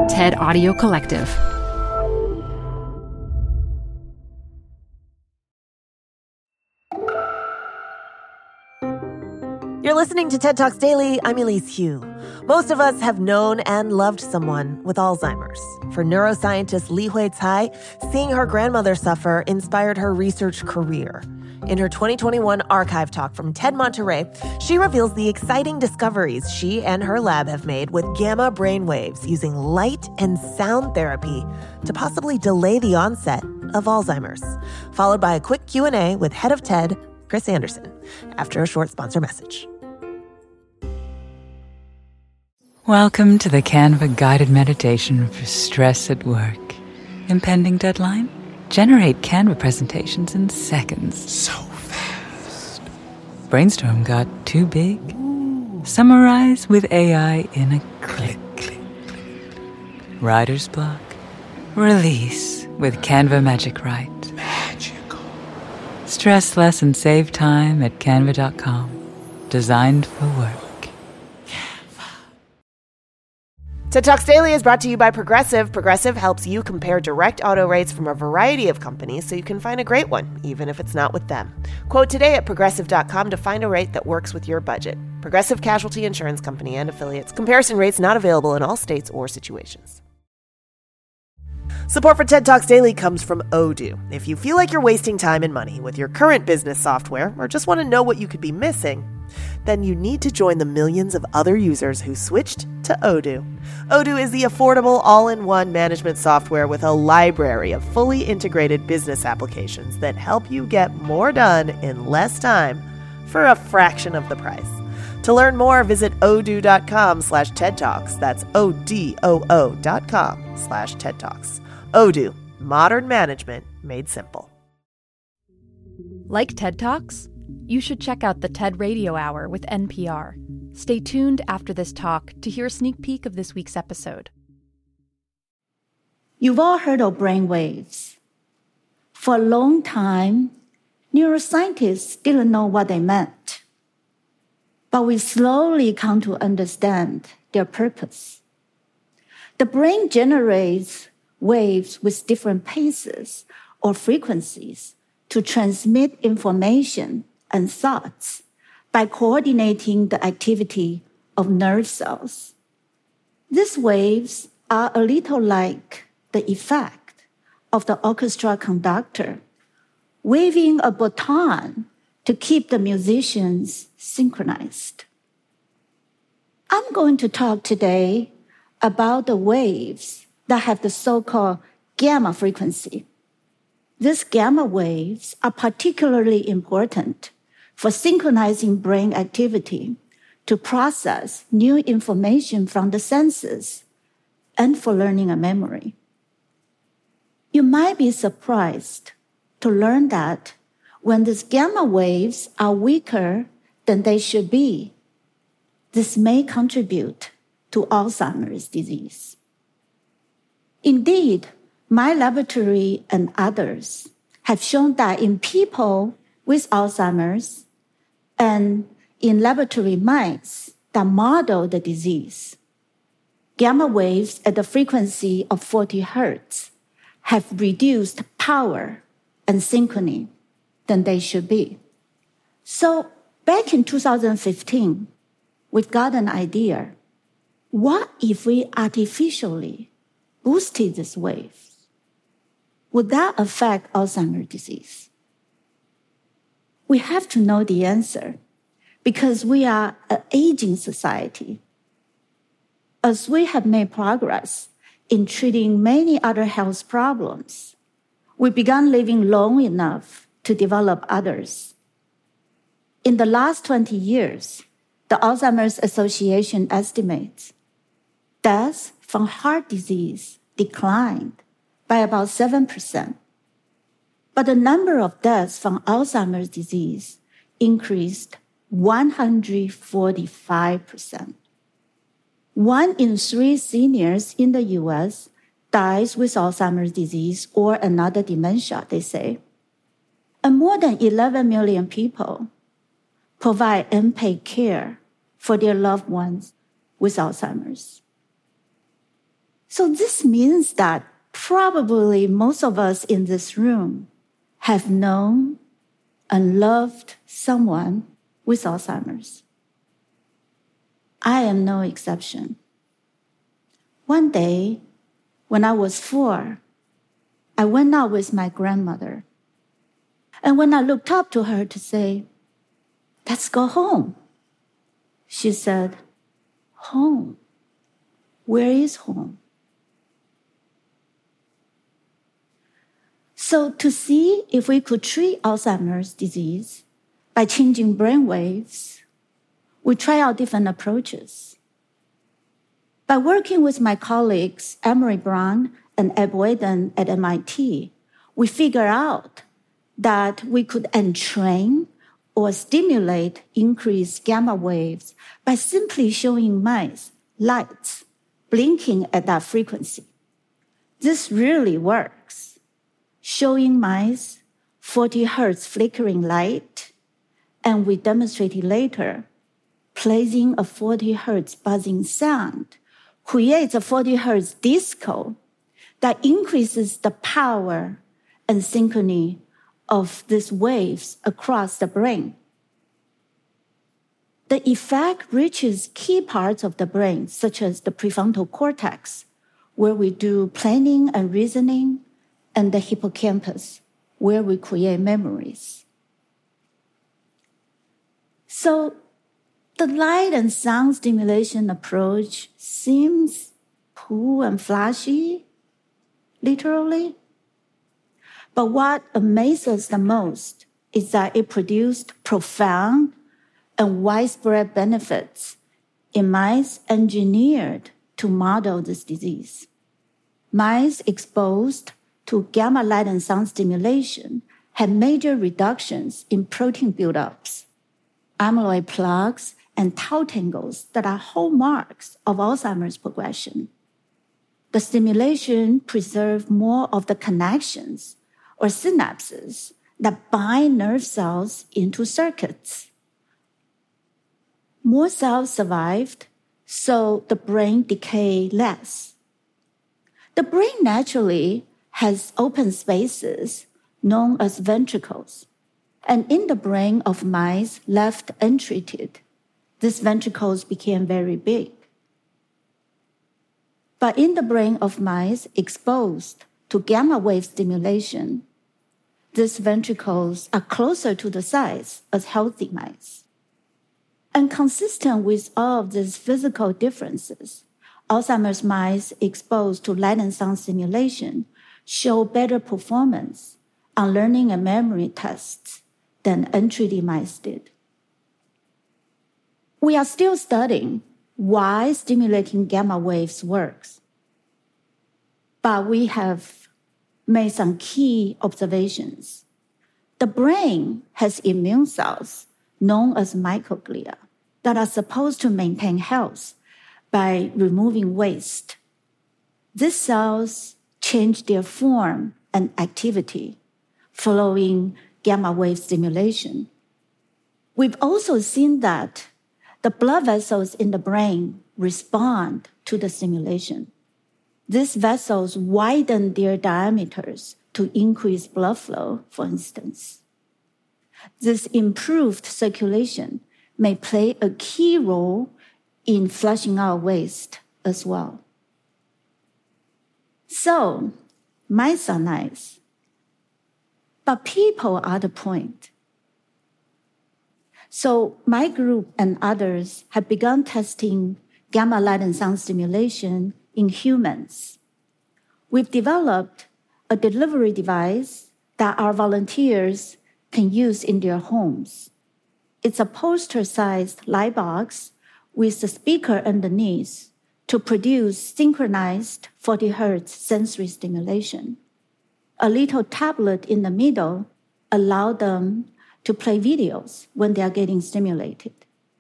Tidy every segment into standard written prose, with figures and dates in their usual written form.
TED Audio Collective. You're listening to TED Talks Daily. I'm Elise Hu. Most of us have known and loved someone with Alzheimer's. For neuroscientist Li-Hui Tsai, seeing her grandmother suffer inspired her research career. In her 2021 archive talk from TED Monterey, she reveals the exciting discoveries she and her lab have made with gamma brainwaves using light and sound therapy to possibly delay the onset of Alzheimer's. Followed by a quick Q&A with head of TED, Chris Anderson, after a short sponsor message. Welcome to the Canva guided meditation for stress at work. Impending deadline? Generate Canva presentations in seconds. So fast. Brainstorm got too big? Summarize with AI in a click. Writer's block? Release with Canva Magic Write. Magical. Stress less and save time at canva.com. Designed for work. TED Talks Daily is brought to you by Progressive. Progressive helps you compare direct auto rates from a variety of companies so you can find a great one, even if it's not with them. Quote today at Progressive.com to find a rate that works with your budget. Progressive Casualty Insurance Company and Affiliates. Comparison rates not available in all states or situations. Support for TED Talks Daily comes from Odoo. If you feel like you're wasting time and money with your current business software or just want to know what you could be missing, then you need to join the millions of other users who switched to Odoo. Odoo is the affordable all-in-one management software with a library of fully integrated business applications that help you get more done in less time for a fraction of the price. To learn more, visit odoo.com/TED Talks. That's ODOO.com/TED Talks. Odoo, modern management made simple. Like TED Talks? You should check out the TED Radio Hour with NPR. Stay tuned after this talk to hear a sneak peek of this week's episode. You've all heard of brain waves. For a long time, neuroscientists didn't know what they meant. But we slowly come to understand their purpose. The brain generates waves with different paces or frequencies to transmit information and thoughts by coordinating the activity of nerve cells. These waves are a little like the effect of the orchestra conductor waving a baton to keep the musicians synchronized. I'm going to talk today about the waves that have the so-called gamma frequency. These gamma waves are particularly important for synchronizing brain activity to process new information from the senses and for learning and memory. You might be surprised to learn that when these gamma waves are weaker than they should be, this may contribute to Alzheimer's disease. Indeed, my laboratory and others have shown that in people with Alzheimer's and in laboratory mice that model the disease, gamma waves at the frequency of 40 hertz have reduced power and synchrony than they should be. So back in 2015, we've got an idea. What if we artificially boosted this wave? Would that affect Alzheimer's disease? We have to know the answer because we are an aging society. As we have made progress in treating many other health problems, we began living long enough to develop others. In the last 20 years, the Alzheimer's Association estimates deaths from heart disease declined by about 7%. But the number of deaths from Alzheimer's disease increased 145%. 1 in 3 seniors in the US dies with Alzheimer's disease or another dementia, they say. And more than 11 million people provide unpaid care for their loved ones with Alzheimer's. So this means that probably most of us in this room have known and loved someone with Alzheimer's. I am no exception. One day, when I was 4, I went out with my grandmother. And when I looked up to her to say, "Let's go home," she said, "Home? Where is home?" So to see if we could treat Alzheimer's disease by changing brain waves, we try out different approaches. By working with my colleagues, Emery Brown and Eb Whedon at MIT, we figured out that we could entrain or stimulate increased gamma waves by simply showing mice lights blinking at that frequency. This really works. Showing mice 40 hertz flickering light, and we demonstrated later, placing a 40 hertz buzzing sound creates a 40 hertz disco that increases the power and synchrony of these waves across the brain. The effect reaches key parts of the brain, such as the prefrontal cortex, where we do planning and reasoning, and the hippocampus, where we create memories. So the light and sound stimulation approach seems cool and flashy, literally. But what amazes us the most is that it produced profound and widespread benefits in mice engineered to model this disease. Mice exposed to gamma light and sound stimulation had major reductions in protein buildups, amyloid plaques, and tau tangles that are hallmarks of Alzheimer's progression. The stimulation preserved more of the connections or synapses that bind nerve cells into circuits. More cells survived, so the brain decayed less. The brain naturally has open spaces known as ventricles, and in the brain of mice left untreated, these ventricles became very big. But in the brain of mice exposed to gamma wave stimulation, these ventricles are closer to the size as healthy mice. And consistent with all of these physical differences, Alzheimer's mice exposed to light and sound stimulation show better performance on learning and memory tests than untreated mice did. We are still studying why stimulating gamma waves works, but we have made some key observations. The brain has immune cells known as microglia that are supposed to maintain health by removing waste. These cells change their form and activity following gamma wave stimulation. We've also seen that the blood vessels in the brain respond to the stimulation. These vessels widen their diameters to increase blood flow, for instance. This improved circulation may play a key role in flushing out waste as well. So, mice are nice, but people are the point. So my group and others have begun testing gamma light and sound stimulation in humans. We've developed a delivery device that our volunteers can use in their homes. It's a poster-sized light box with a speaker underneath to produce synchronized 40 hertz sensory stimulation. A little tablet in the middle allows them to play videos when they are getting stimulated.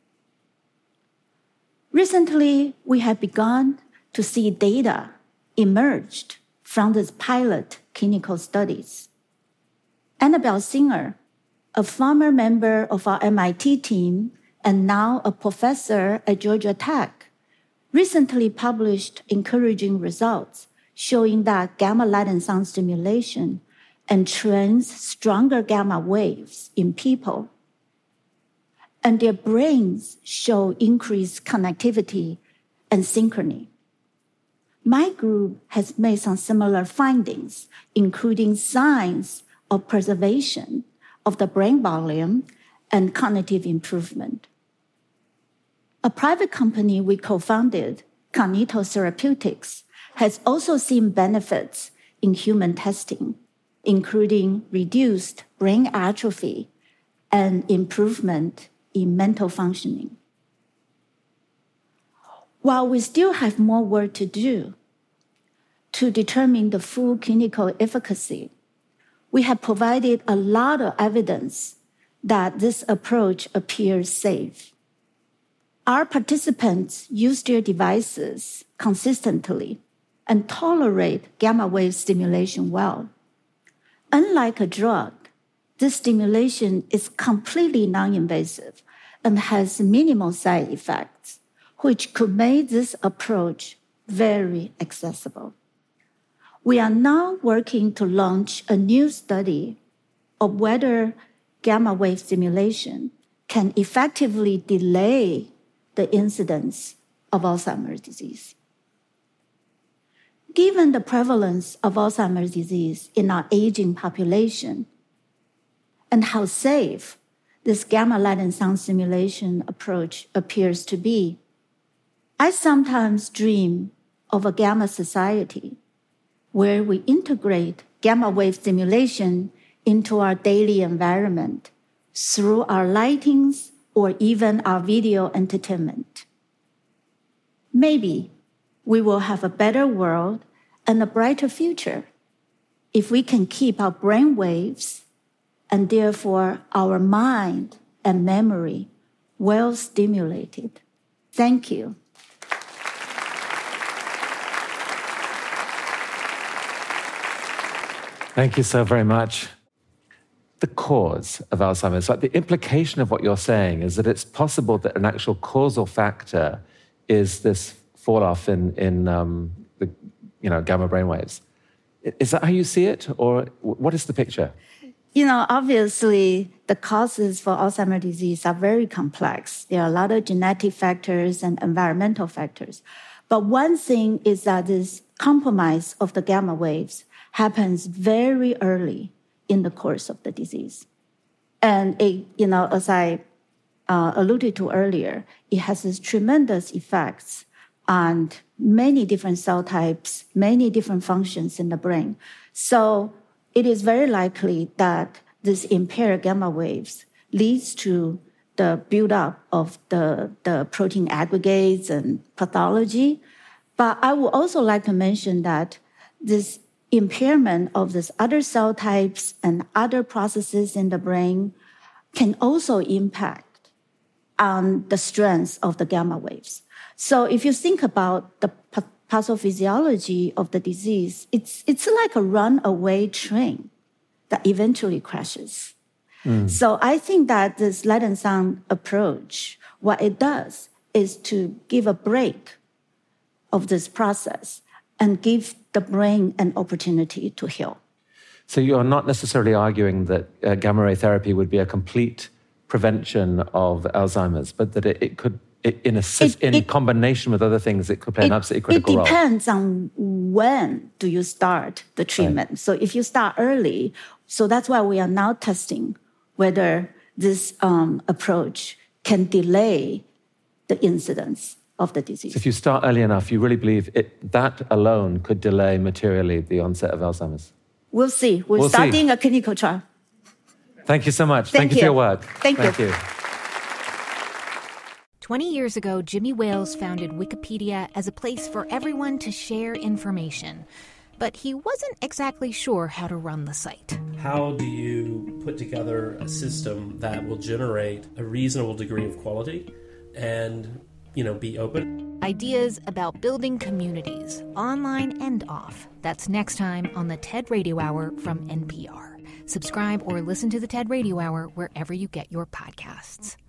Recently, we have begun to see data emerged from these pilot clinical studies. Annabelle Singer, a former member of our MIT team and now a professor at Georgia Tech, recently published encouraging results showing that gamma light and sound stimulation entrains stronger gamma waves in people, and their brains show increased connectivity and synchrony. My group has made some similar findings, including signs of preservation of the brain volume and cognitive improvement. A private company we co-founded, Cognito Therapeutics, has also seen benefits in human testing, including reduced brain atrophy and improvement in mental functioning. While we still have more work to do to determine the full clinical efficacy, we have provided a lot of evidence that this approach appears safe. Our participants use their devices consistently and tolerate gamma wave stimulation well. Unlike a drug, this stimulation is completely non-invasive and has minimal side effects, which could make this approach very accessible. We are now working to launch a new study of whether gamma wave stimulation can effectively delay the incidence of Alzheimer's disease. Given the prevalence of Alzheimer's disease in our aging population and how safe this gamma light and sound stimulation approach appears to be, I sometimes dream of a gamma society where we integrate gamma wave stimulation into our daily environment through our lightings or even our video entertainment. Maybe we will have a better world and a brighter future if we can keep our brain waves and therefore our mind and memory well stimulated. Thank you. Thank you so very much. The cause of Alzheimer's, like the implication of what you're saying is that it's possible that an actual causal factor is this fall-off in the gamma brainwaves. Is that how you see it, or what is the picture? Obviously, the causes for Alzheimer's disease are very complex. There are a lot of genetic factors and environmental factors. But one thing is that this compromise of the gamma waves happens very early in the course of the disease. And as I alluded to earlier, it has this tremendous effects on many different cell types, many different functions in the brain. So it is very likely that this impaired gamma waves leads to the buildup of the protein aggregates and pathology. But I would also like to mention that this impairment of these other cell types and other processes in the brain can also impact on the strength of the gamma waves. So if you think about the pathophysiology of the disease, it's like a runaway train that eventually crashes. So I think that this light and sound approach, what it does is to give a break of this process and give the brain an opportunity to heal. So you're not necessarily arguing that gamma ray therapy would be a complete prevention of Alzheimer's, but that it could, in combination with other things, it could play an absolutely critical role. It depends on when do you start the treatment. Right. So if you start early, so that's why we are now testing whether this approach can delay the incidence of the disease. So if you start early enough, you really believe that alone could delay materially the onset of Alzheimer's? We'll see. We're starting a clinical trial. Thank you so much. Thank you for your work. Thank you. 20 years ago, Jimmy Wales founded Wikipedia as a place for everyone to share information. But he wasn't exactly sure how to run the site. How do you put together a system that will generate a reasonable degree of quality and, be open? Ideas about building communities, online and off. That's next time on the TED Radio Hour from NPR. Subscribe or listen to the TED Radio Hour wherever you get your podcasts.